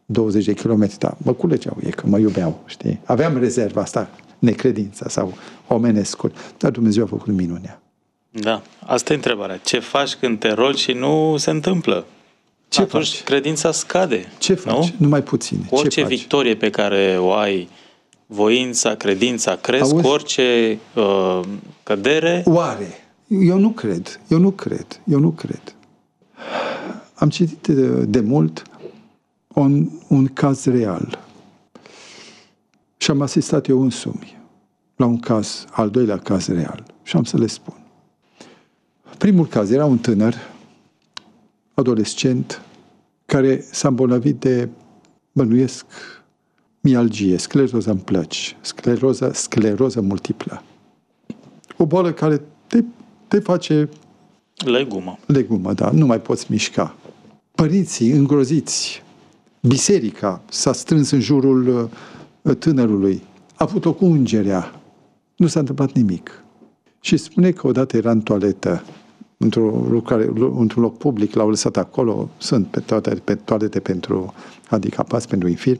douăzeci de kilometri, dar mă culegeau ei, că mă iubeau, știi? Aveam rezerva asta, necredința sau omenescul, dar Dumnezeu a făcut minunea. Da, asta e întrebarea. Ce faci când te rogi și nu se întâmplă? Ce Atunci faci? credința scade. Ce faci? Nu? Numai puține. Orice Ce faci? victorie pe care o ai, voința, credința, cresc, Auzi? orice uh, cădere... Oare? Eu nu cred. Eu nu cred. Eu nu cred. Am citit de, de mult un, un caz real. Și am asistat eu însumi la un caz, al doilea caz real. Și am să le spun. Primul caz era un tânăr, adolescent, care s-a îmbolnăvit de, bănuiesc, mialgie, scleroză în plăci, scleroză, scleroză multiplă. O boală care te, te face Legumă. legumă, da, nu mai poți mișca. Părinții îngroziți, biserica s-a strâns în jurul uh, tânărului, a avut-o cu ungerea, nu s-a întâmplat nimic. Și spune că odată era în toaletă, într-o lucrare, într-un loc public, l-au lăsat acolo, sunt pe toate, pe toalete pentru handicapați, pentru infirmi,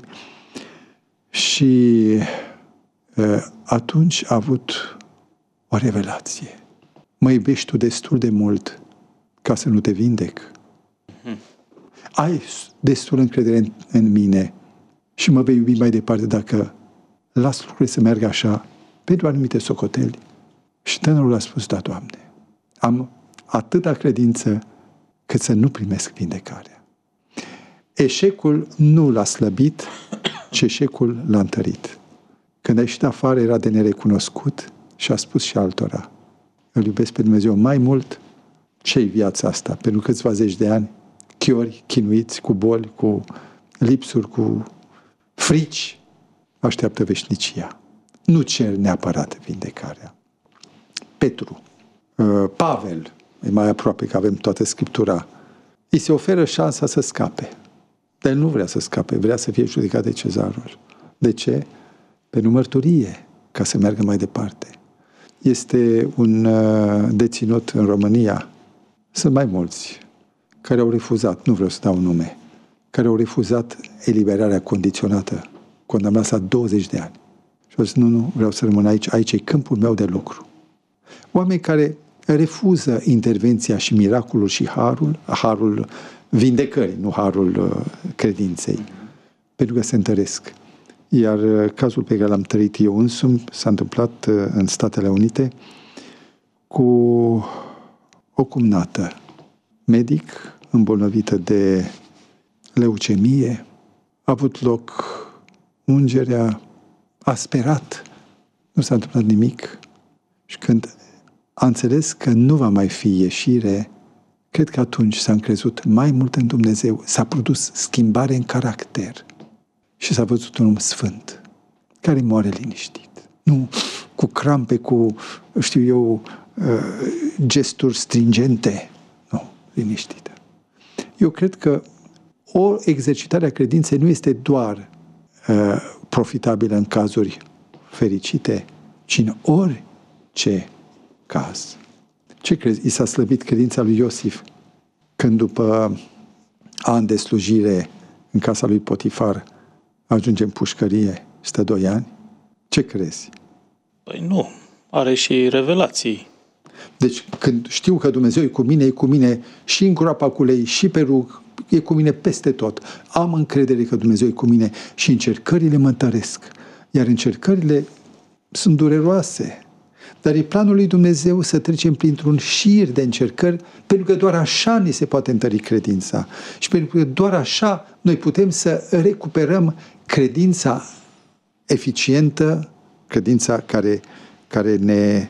și uh, atunci a avut o revelație. Mă iubești tu destul de mult ca să nu te vindec? Hmm. Ai destul încredere în, în mine și mă vei iubi mai departe dacă las lucrurile să meargă așa pentru anumite socoteli? Și tânărul a spus, da, Doamne, am atâta credință cât să nu primesc vindecarea. Eșecul nu l-a slăbit, ci eșecul l-a întărit. Când a ieșit afară era de nerecunoscut și a spus și altora, îl iubesc pe Dumnezeu mai mult. Ce-i viața asta? Pentru câțiva zeci de ani, chiori, chinuiți, cu boli, cu lipsuri, cu frici, așteaptă veșnicia. Nu cer neapărat vindecarea. Petru, Pavel, e mai aproape că avem toată Scriptura, îi se oferă șansa să scape. Dar el nu vrea să scape, vrea să fie judecat de cezarul. De ce? Pentru mărturie, ca să meargă mai departe. Este un deținut în România, sunt mai mulți, care au refuzat, nu vreau să dau nume, care au refuzat eliberarea condiționată, condamnați la douăzeci de ani. Și au zis, nu, nu, vreau să rămân aici, aici e câmpul meu de lucru. Oameni care refuză intervenția și miracolul și harul, harul vindecării, nu harul credinței, pentru că se întăresc. Iar cazul pe care l-am trăit eu însumi s-a întâmplat în Statele Unite cu o cumnată, medic, îmbolnăvită de leucemie, a avut loc ungerea, a sperat, nu s-a întâmplat nimic și când a înțeles că nu va mai fi ieșire, cred că atunci s-a încrezut mai mult în Dumnezeu, s-a produs schimbare în caracter și s-a văzut un om sfânt care moare liniștit. Nu cu crampe, cu, știu eu, gesturi stringente. Nu, liniștită. Eu cred că o exercitare a credinței nu este doar uh, profitabilă în cazuri fericite, ci în orice caz. Ce crezi? I s-a slăbit credința lui Iosif când după ani de slujire în casa lui Potifar ajunge în pușcărie, stă doi ani? Ce crezi? Păi nu, are și revelații. Deci când știu că Dumnezeu e cu mine, e cu mine și în groapa cu lei, și pe rug, e cu mine peste tot. Am încredere că Dumnezeu e cu mine și încercările mă întăresc. Iar încercările sunt dureroase. Dar e planul lui Dumnezeu să trecem printr-un șir de încercări, pentru că doar așa ni se poate întări credința. Și pentru că doar așa noi putem să recuperăm credința eficientă, credința care, care ne,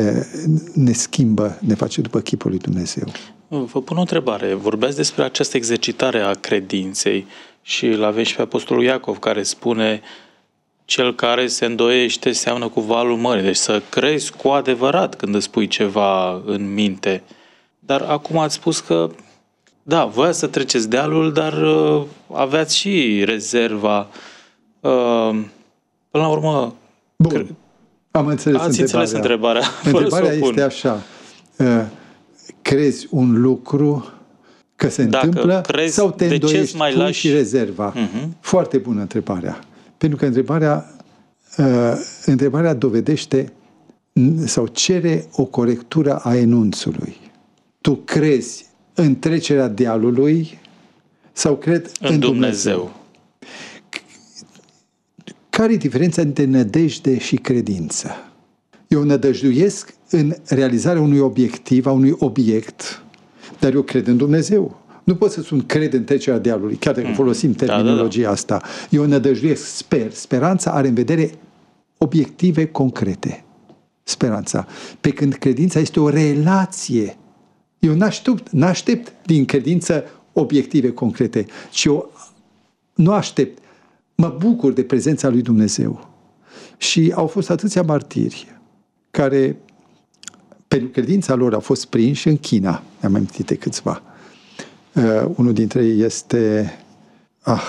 ne schimbă, ne face după chipul lui Dumnezeu. Vă pun o întrebare. Vorbeați despre această exercitare a credinței și îl aveți și pe Apostolul Iacov, care spune: cel care se îndoiește seamănă cu valul mării. Deci să crezi cu adevărat când îți spui ceva în minte. Dar acum ați spus că, da, voia să treceți dealul, dar uh, aveați și rezerva. Uh, până la urmă... Bun, cre... am înțeles ați întrebarea. înțeles întrebarea. Întrebarea este așa. Uh, crezi un lucru că se Dacă întâmplă crezi, sau te îndoiești mai tu lași... și rezerva? Uh-huh. Foarte bună întrebarea. Pentru că întrebarea, uh, întrebarea dovedește sau cere o corectură a enunțului. Tu crezi în trecerea dealului sau cred în, în Dumnezeu? Dumnezeu? Care e diferența între nădejde și credință? Eu nădăjduiesc în realizarea unui obiectiv, a unui obiect, dar eu cred în Dumnezeu. Nu pot să spun cred în trecerea dealului, chiar dacă folosim terminologia da, da, da. asta. Eu nădăjduiesc, sper. Speranța are în vedere obiective concrete. Speranța. Pe când credința este o relație. Eu n-aștept, n-aștept din credință obiective concrete, ci eu nu aștept. Mă bucur de prezența lui Dumnezeu. Și au fost atâția martiri care, pentru credința lor, au fost prinși în China. Mi-am amintit de câțiva. Uh, unul dintre ei este ah,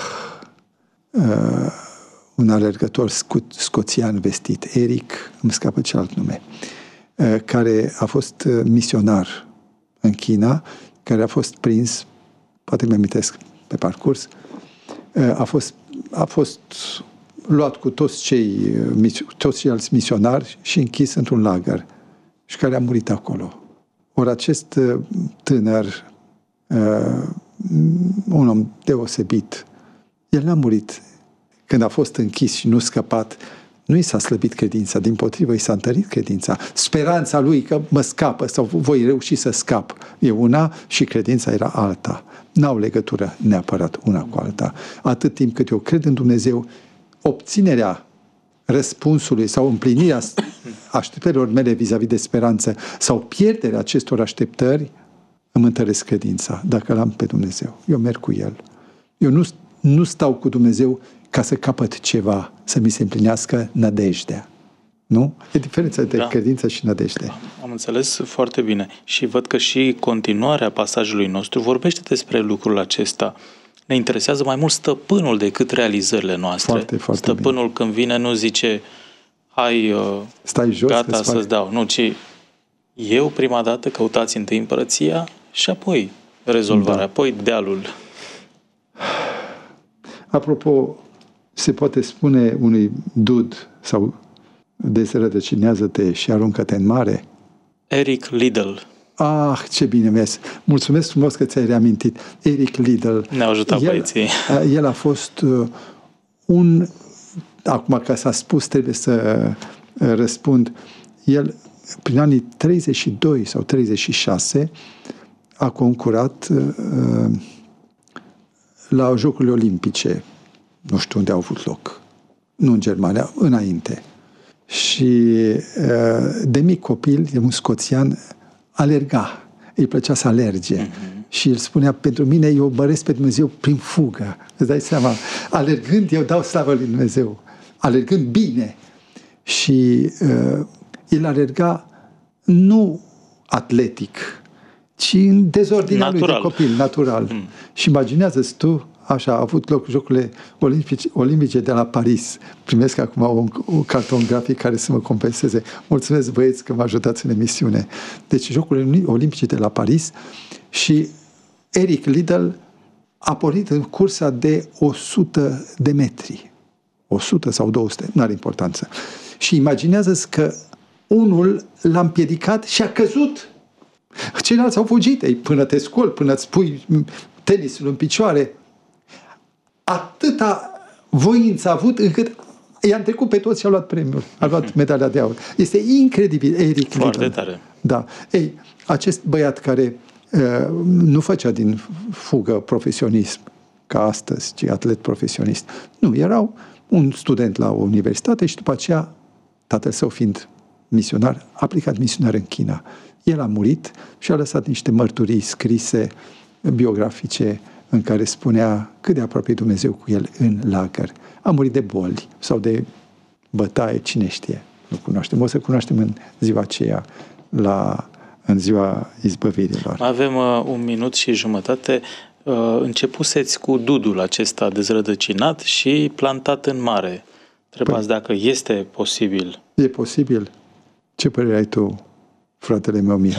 uh, un alergător sco- scoțian vestit, Eric, îmi scapă celălalt nume, uh, care a fost uh, misionar în China, care a fost prins, poate mi amintesc pe parcurs, uh, a fost, a fost luat cu toți cei, toți ceilalți misionari și închis într-un lagăr și care a murit acolo. Ori acest tânăr, uh, un om deosebit, el n-a murit când a fost închis și nu scăpat. Nu i s-a slăbit credința, dimpotrivă i s-a întărit credința. Speranța lui că mă scapă sau voi reuși să scap e una și credința era alta. N-au legătură neapărat una cu alta. Atât timp cât eu cred în Dumnezeu, obținerea răspunsului sau împlinirea așteptărilor mele vis-a-vis de speranță sau pierderea acestor așteptări îmi întăresc credința, dacă l-am pe Dumnezeu. Eu merg cu El. Eu nu, nu stau cu Dumnezeu ca să capăt ceva, să mi se împlinească nădejdea. Nu? E diferența între da. credință și nădejde. Am înțeles foarte bine. Și văd că și continuarea pasajului nostru vorbește despre lucrul acesta. Ne interesează mai mult stăpânul decât realizările noastre. Foarte, foarte stăpânul bine. Când vine nu zice hai, uh, stai jos, gata să-ți dau. Nu, ci eu prima dată căutați întâi împărăția și apoi rezolvarea, da. apoi dealul. Apropo, se poate spune unui dud sau dezrădăcinează-te și aruncă-te în mare? Eric Liddell. Ah, ce bine mi-ai. Mulțumesc frumos că ți-ai reamintit. Eric Liddell. Ne-au ajutat el, băieții. El a fost uh, un... Acum, ca s-a spus, trebuie să uh, răspund. El, prin anii treizeci și doi sau treizeci și șase, a concurat uh, la Jocurile Olimpice. Nu știu unde au avut loc. Nu în Germania, înainte. Și uh, de mic copil, de un scoțian, alerga. Îi plăcea să alerge. Uh-huh. Și el spunea, pentru mine, eu măresc pe Dumnezeu prin fugă. Îți dai seama? Alergând, eu dau slavă lui Dumnezeu. Alergând bine. Și uh, el alerga nu atletic, ci în dezordinea lui de copil, natural. Uh-huh. Și imaginează-ți tu, așa, a avut loc Jocurile Olimpice, Olimpice de la Paris. Primesc acum un, un carton grafic care să mă compenseze. Mulțumesc, băieți, că mă ajutați în emisiune. Deci, Jocurile Olimpice de la Paris și Eric Liddell a pornit în cursa de o sută de metri. o sută sau două sute, nu are importanță. Și imaginează-ți că unul l-a împiedicat și a căzut. Ceilalți au fugit. Ei, până te scoli, până îți pui tenisul în picioare, atâta voință a avut încât i-a trecut pe toți și a luat premiul. A luat medalia de aur. Este incredibil, Eric Foarte Liddell. tare. Da. Ei, acest băiat care uh, nu făcea din fugă profesionism ca astăzi, ci atlet profesionist. Nu, erau un student la o universitate și după aceea, tatăl său fiind misionar, a plecat misionar în China. El a murit și a lăsat niște mărturii scrise, biografice, în care spunea cât de aproape Dumnezeu cu el în lagăr. A murit de boli sau de bătaie, cine știe. Nu cunoaștem. O să cunoaștem în ziua aceea, la, în ziua izbăvirilor. Avem uh, un minut și jumătate. Uh, începuseți cu dudul acesta dezrădăcinat și plantat în mare. Întrebați păi, dacă este posibil. E posibil. Ce părere ai tu, fratele meu Mihai?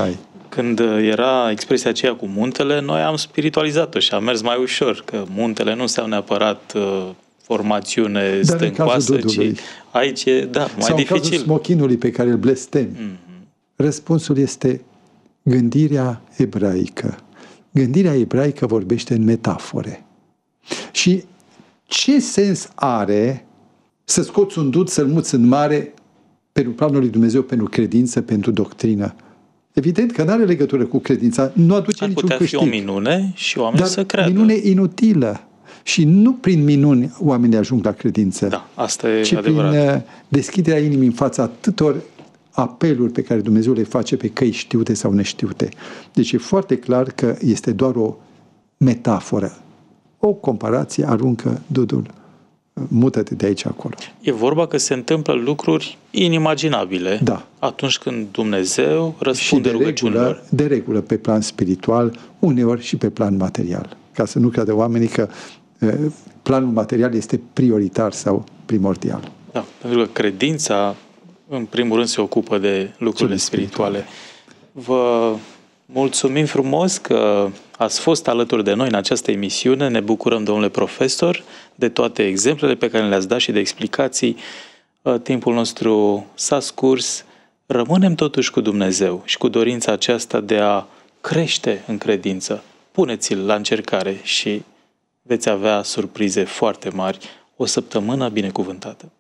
Când era expresia aceea cu muntele, noi am spiritualizat-o și am mers mai ușor, că muntele nu înseamnă neapărat uh, formațiune Dar stâncoasă, ci aici e, da, mai sau dificil. Sau în cazul smochinului pe care îl blestemi. Mm-hmm. Răspunsul este gândirea ebraică. Gândirea ebraică vorbește în metafore. Și ce sens are să scoți un dud, să-l muți în mare pentru planul lui Dumnezeu, pentru credință, pentru doctrină? Evident că nu are legătură cu credința, nu aduce Ar niciun putea câștig. fi o minune și oamenii Dar să creadă. minune inutilă. Și nu prin minuni oamenii ajung la credință, da, asta e ci adevărat. prin deschiderea inimii în fața atâtor apeluri pe care Dumnezeu le face pe căi știute sau neștiute. Deci e foarte clar că este doar o metaforă. O comparație, aruncă dudul, mută-te de aici acolo. E vorba că se întâmplă lucruri inimaginabile da. atunci când Dumnezeu răspunde și de rugăciunilor. Regulă, de regulă pe plan spiritual, uneori și pe plan material. Ca să nu creadă oamenii că planul material este prioritar sau primordial. Da, pentru că credința, în primul rând, se ocupă de lucrurile spirituale. Vă mulțumim frumos că ați fost alături de noi în această emisiune. Ne bucurăm, domnule profesor, de toate exemplele pe care le-ați dat și de explicații. Timpul nostru s-a scurs. Rămânem totuși cu Dumnezeu și cu dorința aceasta de a crește în credință. Puneți-l la încercare și veți avea surprize foarte mari. O săptămână binecuvântată!